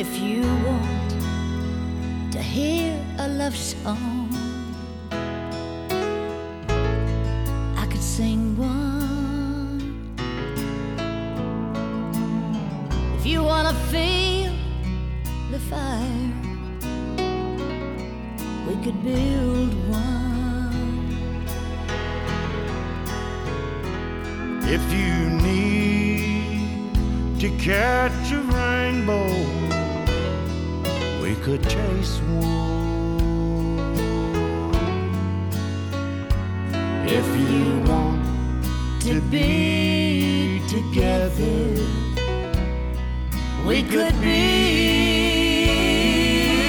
If you want to hear a love song, I could sing one. If you want to feel the fire, we could build one. If you need to catch a rainbow, we could chase one. If you want to be together, we could be